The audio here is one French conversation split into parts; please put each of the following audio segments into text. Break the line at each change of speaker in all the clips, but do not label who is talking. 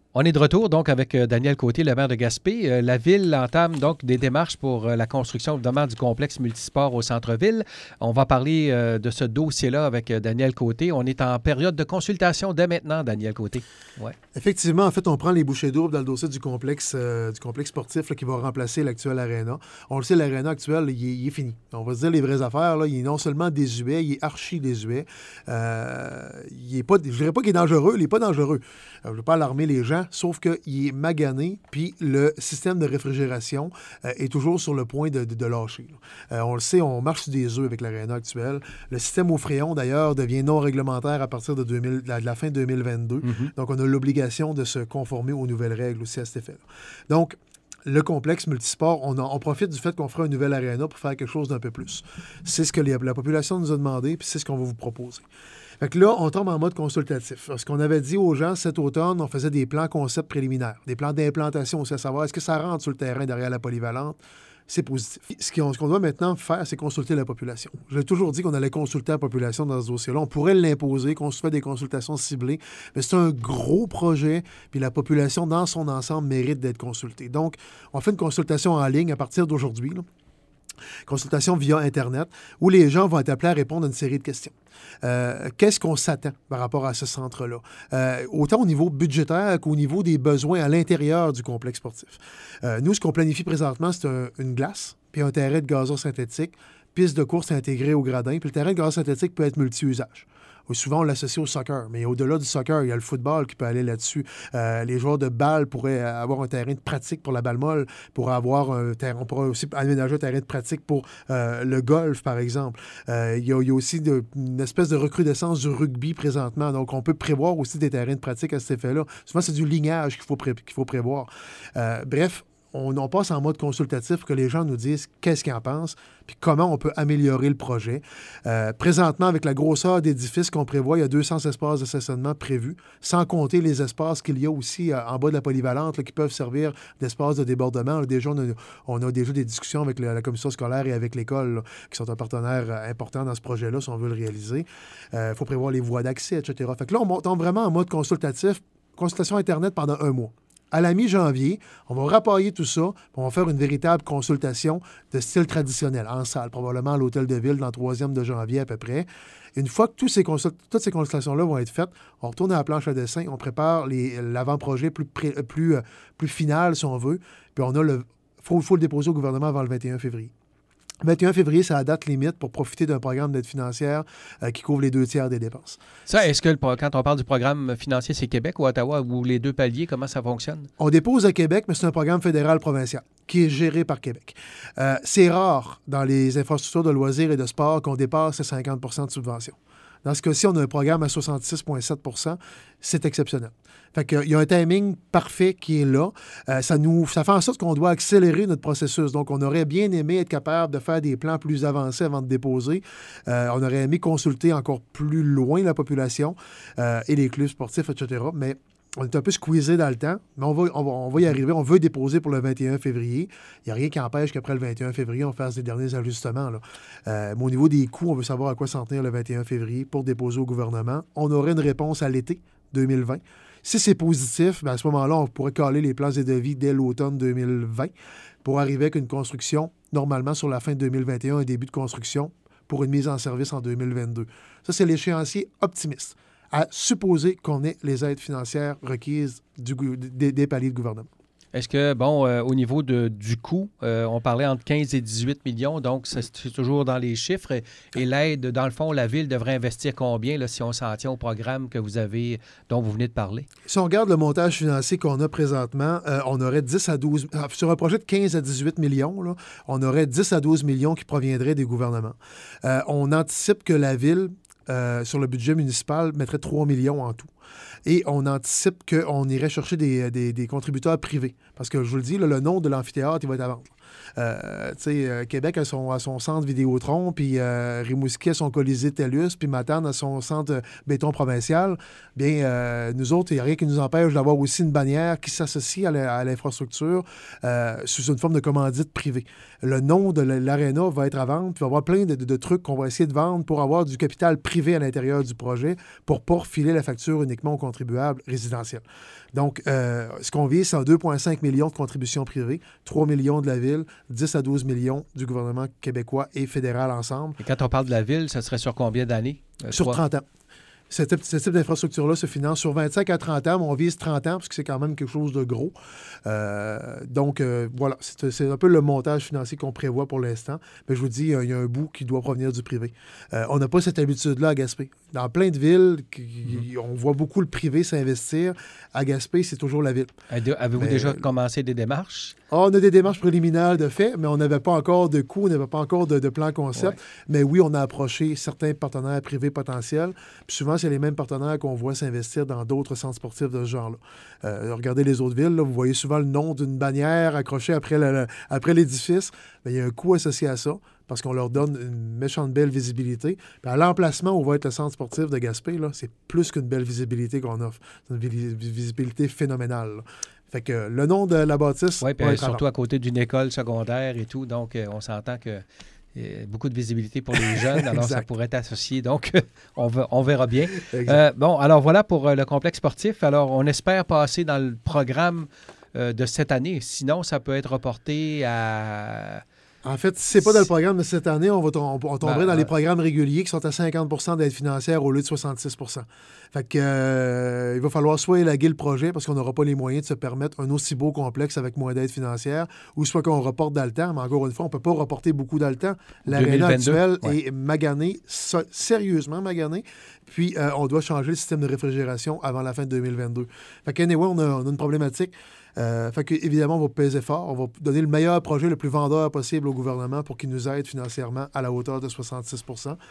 On est de retour donc avec Daniel Côté, le maire de Gaspé. La ville entame donc des démarches pour la construction évidemment du complexe multisport au centre-ville. On va parler de ce dossier-là avec Daniel Côté. On est en période de consultation dès maintenant, Daniel Côté. Ouais.
Effectivement, en fait, on prend les bouchées doubles dans le dossier du complexe sportif là, qui va remplacer l'actuel aréna. On le sait, l'aréna actuel, il est fini. On va se dire les vraies affaires. Là, il est non seulement désuet, il est archi désuet. Il est pas, je dirais pas qu'il est dangereux, il n'est pas dangereux. Je ne veux pas alarmer les gens, sauf qu'il est magané, puis le système de réfrigération est toujours sur le point de lâcher. On le sait, on marche sur des œufs avec l'aréna actuelle. Le système au fréon, d'ailleurs, devient non réglementaire à partir de la fin 2022. Mm-hmm. Donc, on a l'obligation de se conformer aux nouvelles règles aussi à cet effet-là. Donc, le complexe multisport, on profite du fait qu'on fera une nouvelle aréna pour faire quelque chose d'un peu plus. C'est ce que la population nous a demandé, puis c'est ce qu'on va vous proposer. Fait que là, on tombe en mode consultatif. Ce qu'on avait dit aux gens cet automne, on faisait des plans concepts préliminaires, des plans d'implantation aussi, à savoir est-ce que ça rentre sur le terrain derrière la polyvalente. C'est positif. Ce qu'on doit maintenant faire, c'est consulter la population. J'ai toujours dit qu'on allait consulter la population dans ce dossier-là. On pourrait l'imposer, qu'on se fait des consultations ciblées, mais c'est un gros projet, puis la population, dans son ensemble, mérite d'être consultée. Donc, on fait une consultation en ligne à partir d'aujourd'hui, là. Consultation via Internet, où les gens vont être appelés à répondre à une série de questions. Qu'est-ce qu'on s'attend par rapport à ce centre-là? Autant au niveau budgétaire qu'au niveau des besoins à l'intérieur du complexe sportif. Nous, ce qu'on planifie présentement, c'est une glace, puis un terrain de gazon synthétique, piste de course intégrée au gradin, puis le terrain de gazon synthétique peut être multi-usage. Souvent, on l'associe au soccer, mais au-delà du soccer, il y a le football qui peut aller là-dessus. Les joueurs de balle pourraient avoir un terrain de pratique pour la balle molle, on pourrait aussi aménager un terrain de pratique pour le golf, par exemple. Il y a aussi une espèce de recrudescence du rugby présentement, donc on peut prévoir aussi des terrains de pratique à cet effet-là. Souvent, c'est du lignage qu'il faut prévoir. Bref, on passe en mode consultatif pour que les gens nous disent qu'est-ce qu'ils en pensent, puis comment on peut améliorer le projet. Présentement, avec la grosseur d'édifice qu'on prévoit, il y a 200 espaces de stationnement prévus, sans compter les espaces qu'il y a aussi en bas de la polyvalente là, qui peuvent servir d'espaces de débordement. Là, déjà, on a déjà des discussions avec la commission scolaire et avec l'école, là, qui sont un partenaire important dans ce projet-là, si on veut le réaliser. Il faut prévoir les voies d'accès, etc. Fait que là, on tombe vraiment en mode consultatif, consultation Internet pendant 1 mois. À la mi-janvier, on va rapailler tout ça, puis on va faire une véritable consultation de style traditionnel, en salle, probablement à l'hôtel de ville, dans le 3e de janvier à peu près. Une fois que toutes ces consultations-là vont être faites, on retourne à la planche à dessin, on prépare l'avant-projet plus final, si on veut, puis faut le déposer au gouvernement avant le 21 février. Le 21 février, c'est la date limite pour profiter d'un programme d'aide financière qui couvre les 2/3 des dépenses.
Ça, est-ce que quand on parle du programme financier, c'est Québec ou Ottawa ou les deux paliers, comment ça fonctionne?
On dépose à Québec, mais c'est un programme fédéral-provincial qui est géré par Québec. C'est rare dans les infrastructures de loisirs et de sport qu'on dépasse les 50 de subvention. Dans ce cas-ci, on a un programme à 66,7 %. C'est exceptionnel. Fait qu'il y a un timing parfait qui est là. Ça fait en sorte qu'on doit accélérer notre processus. Donc, on aurait bien aimé être capable de faire des plans plus avancés avant de déposer. On aurait aimé consulter encore plus loin la population et les clubs sportifs, etc. Mais on est un peu squeezé dans le temps, mais on va y arriver. On veut déposer pour le 21 février. Il n'y a rien qui empêche qu'après le 21 février, on fasse des derniers ajustements, là. Mais au niveau des coûts, on veut savoir à quoi s'en tenir le 21 février pour déposer au gouvernement. On aurait une réponse à l'été 2020. Si c'est positif, bien à ce moment-là, on pourrait caler les plans et devis dès l'automne 2020 pour arriver avec une construction, normalement sur la fin de 2021, un début de construction pour une mise en service en 2022. Ça, c'est l'échéancier optimiste, à supposer qu'on ait les aides financières requises des paliers de gouvernement.
Est-ce que, au niveau du coût, on parlait entre 15 et 18 millions, donc c'est toujours dans les chiffres. Et l'aide, dans le fond, la Ville devrait investir combien là, si on s'en tient au programme dont vous venez de parler?
Si on regarde le montage financier qu'on a présentement, on aurait 10 à 12... Sur un projet de 15 à 18 millions, là, on aurait 10 à 12 millions qui proviendraient des gouvernements. On anticipe que la Ville, sur le budget municipal, mettrait 3 millions en tout. Et on anticipe qu'on irait chercher des contributeurs privés. Parce que, je vous le dis, là, le nom de l'amphithéâtre, il va être à vendre. Québec a son centre Vidéotron, puis Rimouski a son Colisée TELUS, puis Matane a son centre béton provincial. Bien, nous autres, il n'y a rien qui nous empêche d'avoir aussi une bannière qui s'associe à l'infrastructure sous une forme de commandite privée. Le nom de l'aréna va être à vendre, puis il va y avoir plein de trucs qu'on va essayer de vendre pour avoir du capital privé à l'intérieur du projet pour ne pas refiler la facture uniquement aux contribuables résidentiels. Donc, ce qu'on vise, c'est 2,5 millions de contributions privées, 3 millions de la Ville, 10 à 12 millions du gouvernement québécois et fédéral ensemble.
Et quand on parle de la Ville, ça serait sur combien d'années?
Sur 30 ans. Ce type d'infrastructure-là se finance sur 25 à 30 ans, mais on vise 30 ans parce que c'est quand même quelque chose de gros. Donc, voilà, c'est un peu le montage financier qu'on prévoit pour l'instant. Mais je vous dis, il y a un bout qui doit provenir du privé. On n'a pas cette habitude-là à Gaspé. Dans plein de villes, on voit beaucoup le privé s'investir. À Gaspé, c'est toujours la ville.
Avez-vous déjà commencé des démarches?
On a des démarches préliminaires de fait, mais on n'avait pas encore de coûts, on n'avait pas encore de plan concept. Ouais. Mais oui, on a approché certains partenaires privés potentiels. Puis souvent, c'est les mêmes partenaires qu'on voit s'investir dans d'autres centres sportifs de ce genre-là. Regardez les autres villes, là, vous voyez souvent le nom d'une bannière accrochée après l'édifice. Mais il y a un coût associé à ça parce qu'on leur donne une méchante belle visibilité. Puis à l'emplacement où va être le centre sportif de Gaspé, là, c'est plus qu'une belle visibilité qu'on offre. C'est une visibilité phénoménale, là. Fait que le nom de la bâtisse...
Oui, puis surtout à côté d'une école secondaire et tout. Donc, on s'entend que beaucoup de visibilité pour les jeunes. Alors, ça pourrait être associé. Donc, on verra bien. Bon, alors voilà pour le complexe sportif. Alors, on espère passer dans le programme de cette année. Sinon, ça peut être reporté à...
En fait, si ce n'est pas dans le programme de cette année, on tomberait dans les programmes réguliers qui sont à 50 d'aide financière au lieu de 66 Fait que, il va falloir soit élaguer le projet parce qu'on n'aura pas les moyens de se permettre un aussi beau complexe avec moins d'aide financière, ou soit qu'on reporte dans le temps. Mais encore une fois, on ne peut pas reporter beaucoup dans le temps. L'aréna actuelle est maganée, sérieusement maganée. Puis, on doit changer le système de réfrigération avant la fin de 2022. Fait qu'anyway, on a une problématique. Fait que, évidemment, on va peser fort. On va donner le meilleur projet, le plus vendeur possible au gouvernement pour qu'il nous aide financièrement à la hauteur de 66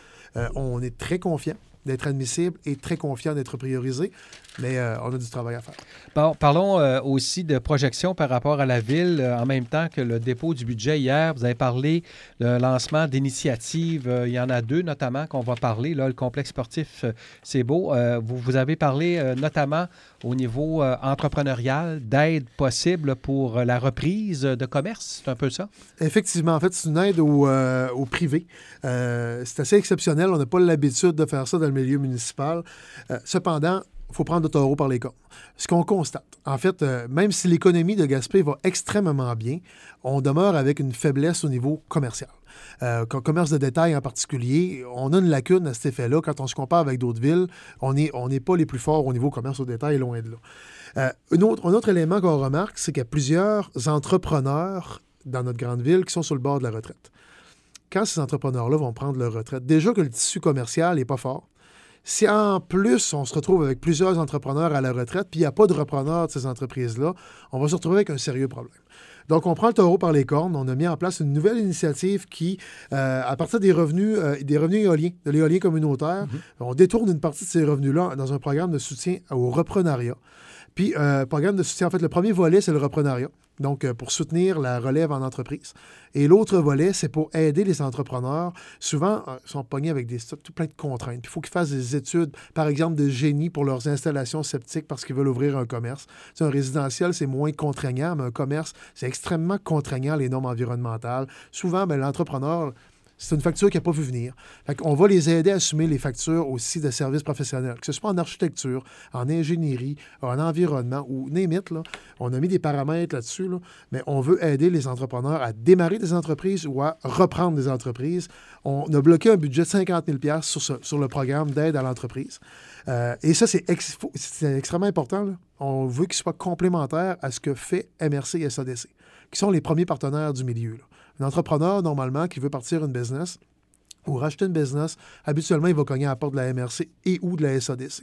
On est très confiant d'être admissible et très confiant d'être priorisé, mais on a du travail à faire.
Bon, parlons aussi de projection par rapport à la Ville. En même temps que le dépôt du budget hier, vous avez parlé de lancement d'initiatives. Il y en a deux notamment qu'on va parler. Là, le complexe sportif, c'est beau. Vous avez parlé notamment au niveau entrepreneurial d'aide possible pour la reprise de commerce. C'est un peu ça?
Effectivement. En fait, c'est une aide au privé. C'est assez exceptionnel. On n'a pas l'habitude de faire ça dans le milieu municipal. Cependant, il faut prendre le taureau par les cornes. Ce qu'on constate, en fait, même si l'économie de Gaspé va extrêmement bien, on demeure avec une faiblesse au niveau commercial. Commerce de détail en particulier, on a une lacune à cet effet-là. Quand on se compare avec d'autres villes, on n'est pas les plus forts au niveau commerce au détail, loin de là. Un autre élément qu'on remarque, c'est qu'il y a plusieurs entrepreneurs dans notre grande ville qui sont sur le bord de la retraite. Quand ces entrepreneurs-là vont prendre leur retraite, déjà que le tissu commercial n'est pas fort, si en plus on se retrouve avec plusieurs entrepreneurs à la retraite, puis il n'y a pas de repreneurs de ces entreprises-là, on va se retrouver avec un sérieux problème. Donc, on prend le taureau par les cornes. On a mis en place une nouvelle initiative qui, à partir des revenus éoliens, de l'éolien communautaire, on détourne une partie de ces revenus-là dans un programme de soutien au reprenariat. Puis, programme de soutien, en fait, le premier volet, c'est le reprenariat. Donc, pour soutenir la relève en entreprise. Et l'autre volet, c'est pour aider les entrepreneurs. Souvent, ils sont pognés avec tout plein de contraintes. Puis, il faut qu'ils fassent des études, par exemple, de génie pour leurs installations septiques parce qu'ils veulent ouvrir un commerce. C'est un résidentiel, c'est moins contraignant, mais un commerce, c'est extrêmement contraignant, les normes environnementales. Souvent, l'entrepreneur... C'est une facture qui n'a pas vu venir. Fait qu'on va les aider à assumer les factures aussi de services professionnels, que ce soit en architecture, en ingénierie, en environnement ou name-it, là. On a mis des paramètres là-dessus, là, mais on veut aider les entrepreneurs à démarrer des entreprises ou à reprendre des entreprises. On a bloqué un budget de 50 000 sur le programme d'aide à l'entreprise. Et ça, c'est extrêmement important, là. On veut qu'il soit complémentaire à ce que fait MRC et SADC, qui sont les premiers partenaires du milieu, là. Un entrepreneur, normalement, qui veut partir une business ou racheter une business, habituellement, il va cogner à la porte de la MRC et ou de la SADC.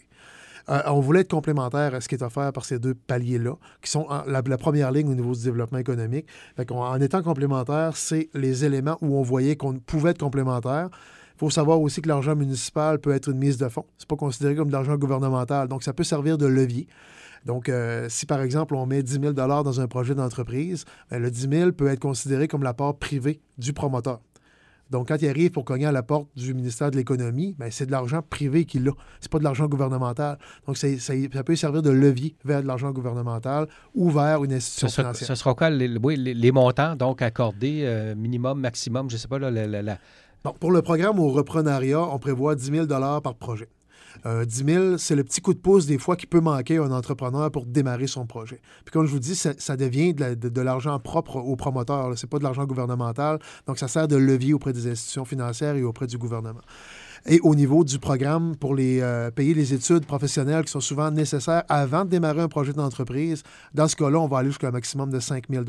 On voulait être complémentaire à ce qui est offert par ces deux paliers-là, qui sont la première ligne au niveau du développement économique. Fait en étant complémentaire, c'est les éléments où on voyait qu'on pouvait être complémentaire. Il faut savoir aussi que l'argent municipal peut être une mise de fonds. Ce n'est pas considéré comme de l'argent gouvernemental, donc ça peut servir de levier. Donc, si par exemple, on met 10 000 dans un projet d'entreprise, bien, le 10 000 peut être considéré comme la part privée du promoteur. Donc, quand il arrive pour cogner à la porte du ministère de l'Économie, bien, c'est de l'argent privé qu'il a. C'est pas de l'argent gouvernemental. Donc, ça peut servir de levier vers de l'argent gouvernemental ou vers une institution financière.
Ce sera quoi les montants donc accordés, minimum, maximum, je ne sais pas,
Bon, pour le programme au reprenariat, on prévoit 10 000 par projet. 10 000, c'est le petit coup de pouce des fois qui peut manquer à un entrepreneur pour démarrer son projet. Puis comme je vous dis, ça devient de l'argent propre aux promoteurs. Ce n'est pas de l'argent gouvernemental. Donc, ça sert de levier auprès des institutions financières et auprès du gouvernement. Et au niveau du programme pour payer les études professionnelles qui sont souvent nécessaires avant de démarrer un projet d'entreprise, dans ce cas-là, on va aller jusqu'à un maximum de 5 000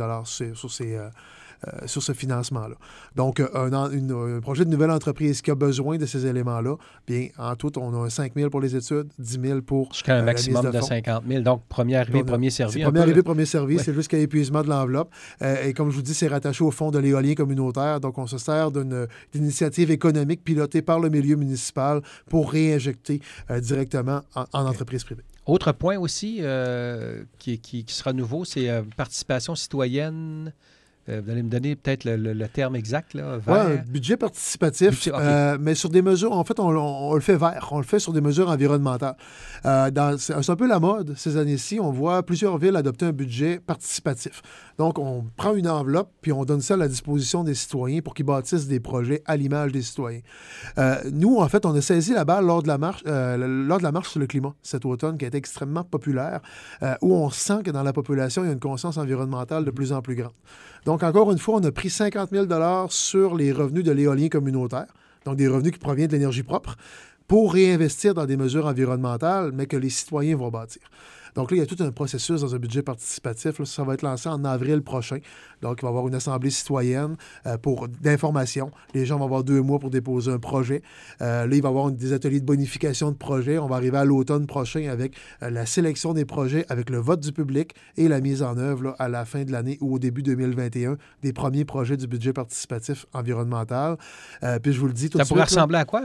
sur ce financement-là. Donc, un projet de nouvelle entreprise qui a besoin de ces éléments-là, bien, en tout, on a un 5 000 pour les études, 10 000 pour
jusqu'à un maximum de 50 000. Donc, premier arrivé, premier servi.
C'est premier arrivé, premier servi. Ouais. C'est jusqu'à épuisement de l'enveloppe. Et comme je vous dis, c'est rattaché au fonds de l'éolien communautaire. Donc, on se sert d'une initiative économique pilotée par le milieu municipal pour réinjecter directement en entreprise privée.
Autre point aussi qui sera nouveau, c'est participation citoyenne. Vous allez me donner peut-être le terme exact, là,
Oui, budget participatif, okay. Mais sur des mesures, en fait, on le fait vert, on le fait sur des mesures environnementales. C'est un peu la mode ces années-ci, on voit plusieurs villes adopter un budget participatif. Donc, on prend une enveloppe, puis on donne ça à la disposition des citoyens pour qu'ils bâtissent des projets à l'image des citoyens. Nous, en fait, on a saisi la balle lors de la marche sur le climat cet automne, qui a été extrêmement populaire, où on sent que dans la population, il y a une conscience environnementale de plus en plus grande. Donc, encore une fois, on a pris 50 000 $ sur les revenus de l'éolien communautaire, donc des revenus qui proviennent de l'énergie propre, pour réinvestir dans des mesures environnementales, mais que les citoyens vont bâtir. Donc là, il y a tout un processus dans un budget participatif. Là, ça va être lancé en avril prochain. Donc, il va y avoir une assemblée citoyenne d'information. Les gens vont avoir 2 mois pour déposer un projet. Là, il va y avoir des ateliers de bonification de projets. On va arriver à l'automne prochain avec la sélection des projets, avec le vote du public et la mise en œuvre là, à la fin de l'année ou au début 2021 des premiers projets du budget participatif environnemental. Puis je vous le dis tout de suite.
Ça pourrait ressembler à quoi?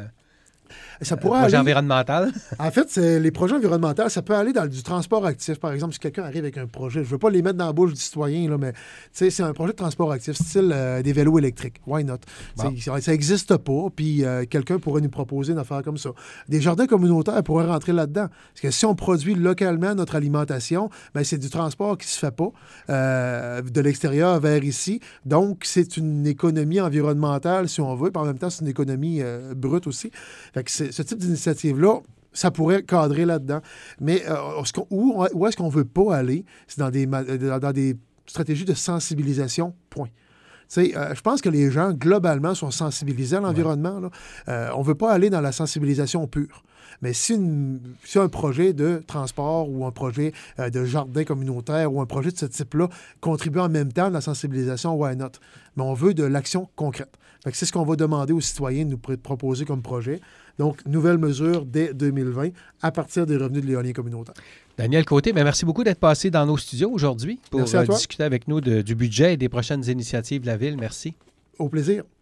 Ça pourrait
projet environnemental?
En fait, les projets environnementaux, ça peut aller dans du transport actif. Par exemple, si quelqu'un arrive avec un projet, je ne veux pas les mettre dans la bouche du citoyen, là, mais c'est un projet de transport actif, style des vélos électriques. Why not? Bon. Ça n'existe pas, puis quelqu'un pourrait nous proposer une affaire comme ça. Des jardins communautaires pourraient rentrer là-dedans. Parce que si on produit localement notre alimentation, bien, c'est du transport qui ne se fait pas de l'extérieur vers ici. Donc, c'est une économie environnementale, si on veut, puis en même temps, c'est une économie brute aussi. Fait que ce type d'initiative-là, ça pourrait cadrer là-dedans. Mais où est-ce qu'on ne veut pas aller? C'est dans des stratégies de sensibilisation, point. Je pense que les gens, globalement, sont sensibilisés à l'environnement. Ouais. On ne veut pas aller dans la sensibilisation pure. Mais si un projet de transport ou un projet de jardin communautaire ou un projet de ce type-là contribue en même temps à la sensibilisation, why not? Mais on veut de l'action concrète. Fait que c'est ce qu'on va demander aux citoyens de nous proposer comme projet. Donc, nouvelle mesure dès 2020 à partir des revenus de l'éolien communautaire.
Daniel Côté, merci beaucoup d'être passé dans nos studios aujourd'hui pour discuter avec nous du budget et des prochaines initiatives de la Ville. Merci.
Au plaisir.